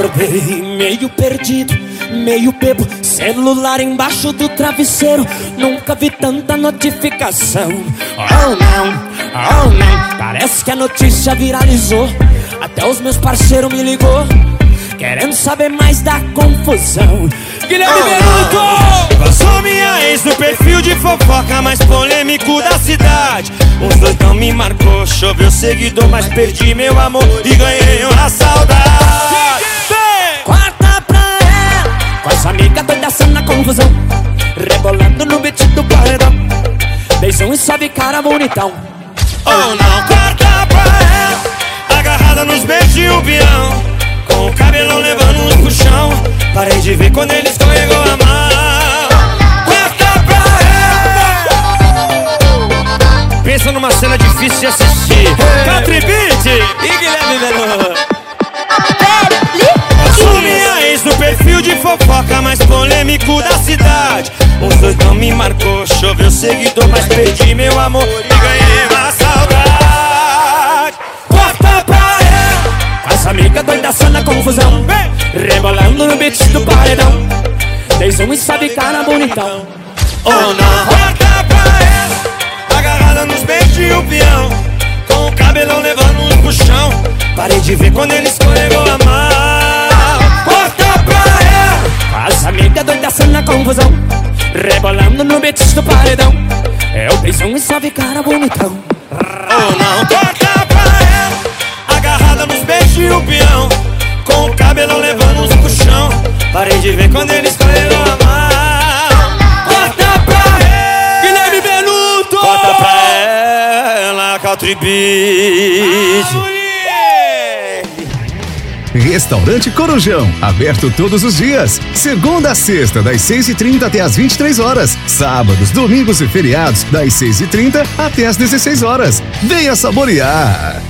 Acordei meio perdido, meio bebo, celular embaixo do travesseiro. Nunca vi tanta notificação. Oh não, parece que a notícia viralizou. Até os meus parceiros me ligou, querendo saber mais da confusão. Guilherme Benuto! Vazou minha ex no perfil de fofoca mais polêmico da cidade. Os dois não me marcou, choveu seguidor, mas perdi meu amor e ganhei uma saudade. Corta pra ela, com essa amiga doida na confusão, rebolando no beat do paredão. Beijão e sobe cara bonitão. Oh não, corta pra ela, agarrada nos beijos de um peão, com o cabelão levando uns pro chão. Parei de ver quando ele escorregou a mão. Corta pra ela. Pensa numa cena difícil de assistir. Country Beat E Guilherme Benuto. Vazou minha ex no perfil de fofoca mais polêmico da cidade. Os dois não me marcou, choveu seguidor, mas perdi meu amor e ganhei uma saudade. Corta pra ela, com essa amiga doida na confusão, rebolando no beat do paredão. Beijão e sobe cara bonitão. Oh não, corta pra ela, agarrada nos beijos de um peão, com o cabelão levando uns pro chão. Parei de ver quando ele escorregou a mão. Corta pra ela, com essa amiga doida na confusão, rebolando no beat do paredão. É o beijão e sobe cara bonitão. Oh não, corta pra ela, agarrada nos beijos de um peão, com o cabelão levando uns pro chão. Parei de ver quando ele escorregou a mão. Corta pra ela, Guilherme Benuto. Corta pra ela, Country Beat. Restaurante Corujão, aberto todos os dias, segunda a sexta, das 6h30 até as 23 horas, sábados, domingos e feriados, das 6h30 até as 16 horas. Venha saborear!